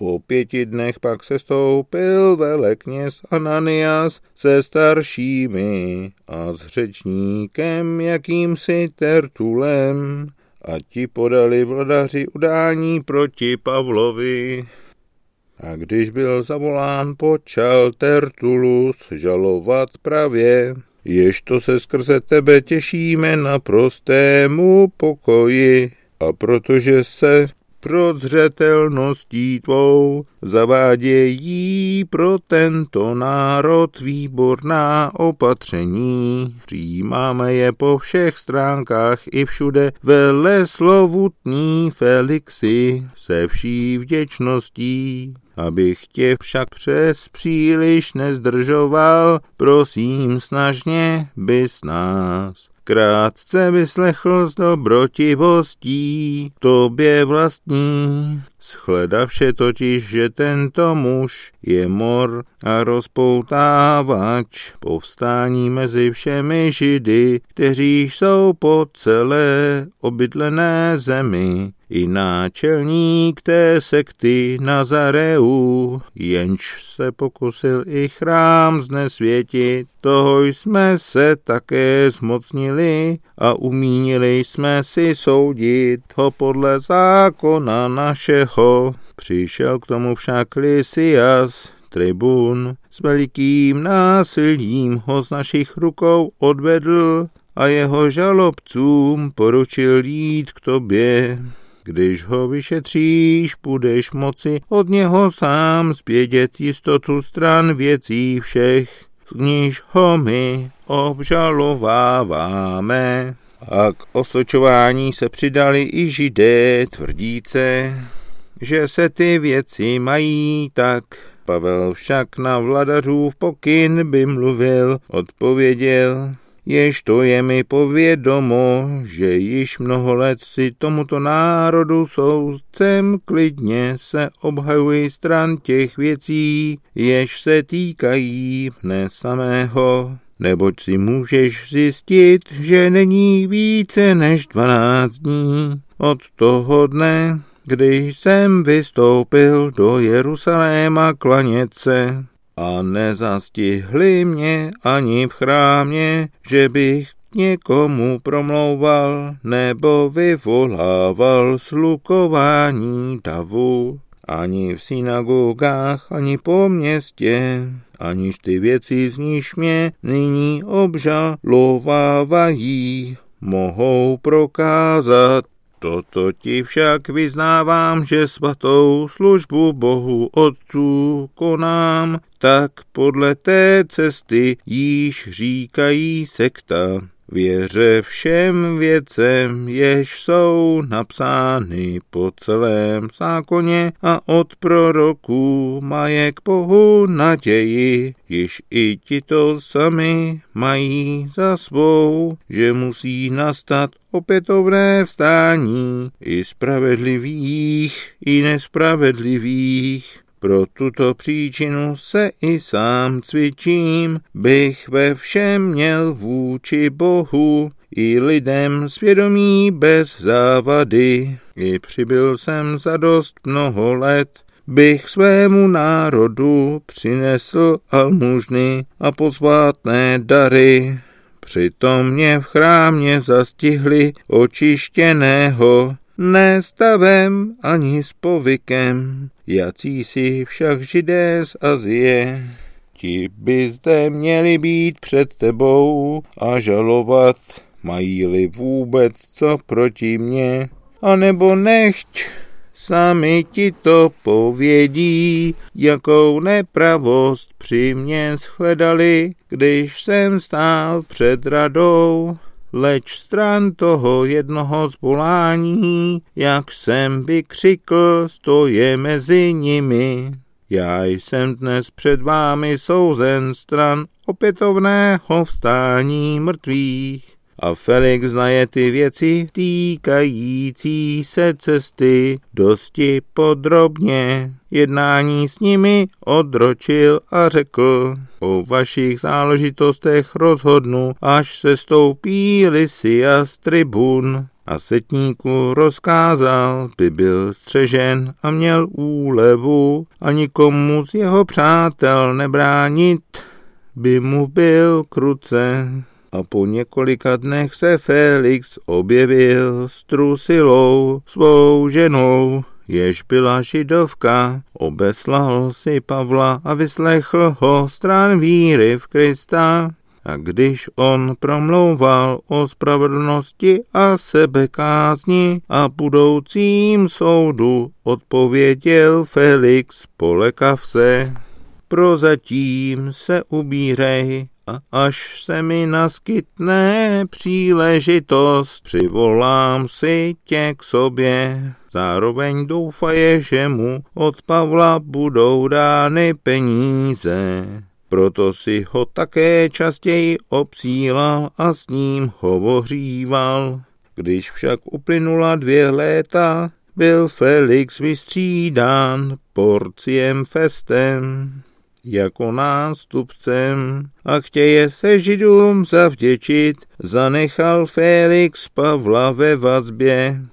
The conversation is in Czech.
Po 5 dnech pak sestoupil velekněz Ananias se staršími a s řečníkem jakýmsi Tertulem a ti podali vladaři udání proti Pavlovi. A když byl zavolán, počal Tertulus žalovat pravě, ježto se skrze tebe těšíme na prostému pokoji, a protože se prozřetelností tvou zavádějí pro tento národ výborná opatření. Přijímáme je po všech stránkách i všude veleslovutný Felixi se vší vděčností. Abych tě však přes příliš nezdržoval, prosím snažně bys nás krátce vyslechl s dobrotivostí tobě vlastní. Shledavše totiž, že tento muž je mor a rozpoutávač povstání mezi všemi Židy, kteří jsou po celé obydlené zemi, i náčelník té sekty Nazareu, jenž se pokusil i chrám znesvětit. Toho jsme se také zmocnili a umínili jsme si soudit ho podle zákona našeho. Přišel k tomu však Lysias, tribun, s velikým násilím ho z našich rukou odvedl a jeho žalobcům poručil jít k tobě. Když ho vyšetříš, budeš moci od něho sám zvědět jistotu stran věcí všech, z níž ho my obžalováváme. A k osočování se přidali i Židé tvrdíce, že se ty věci mají tak. Pavel však na vladařův pokyn by mluvil, odpověděl, jež to je mi povědomo, že již mnoho let si tomuto národu soudcem klidně se obhajuji stran těch věcí, jež se týkají mne samého. Neboť si můžeš zjistit, že není více než 12 dní od toho dne, když jsem vystoupil do Jeruzaléma klanět se, a nezastihli mě ani v chrámě, že bych někomu promlouval nebo vyvolával slukování davu, ani v synagogách, ani po městě, aniž ty věci, z níž mě nyní obžalovávají, mohou prokázat. Toto ti však vyznávám, že svatou službu Bohu Otců konám, tak podle té cesty již říkají sekta. Věře všem věcem, jež jsou napsány po celém zákoně a od proroků maje k Bohu naději, již i tito sami mají za svou, že musí nastat opětovné vstání i spravedlivých, i nespravedlivých. Pro tuto příčinu se i sám cvičím, bych ve všem měl vůči Bohu i lidem svědomí bez závady. I přibyl jsem za dost mnoho let, bych svému národu přinesl almužny a posvátné dary. Přitom mě v chrámě zastihli očištěného, ne stavem ani s povykem, jací si však Židé z Azie. Ti by zde měli být před tebou a žalovat, mají-li vůbec co proti mně, anebo nechť sami ti to povědí, jakou nepravost při mně shledali, když jsem stál před radou. Leč stran toho jednoho zvolání, jak jsem vykřikl, stoje mezi nimi. Já jsem dnes před vámi souzen stran opětovného vstání mrtvých. A Felix znaje ty věci týkající se cesty dosti podrobně. Jednání s nimi odročil a řekl, o vašich záležitostech rozhodnu, až se stoupí Lysias tribun. a setníku rozkázal, by byl střežen a měl úlevu a nikomu z jeho přátel nebránit, by mu byl kruce. A po několika dnech se Felix objevil s Drusilou, svou ženou, jež byla Židovka. Obeslal si Pavla a vyslechl ho stran víry v Krista. A když on promlouval o spravedlnosti a sebekázni a budoucím soudu, odpověděl Felix, polekav se. Prozatím se ubírej, a až se mi naskytne příležitost, přivolám si tě k sobě. Zároveň doufaje, že mu od Pavla budou dány peníze. Proto si ho také častěji obsílal a s ním hovoříval. Když však uplynula 2 léta, byl Felix vystřídán Porciem Festem jako nástupcem a chtěje se Židům zavděčit, zanechal Felix Pavla ve vazbě.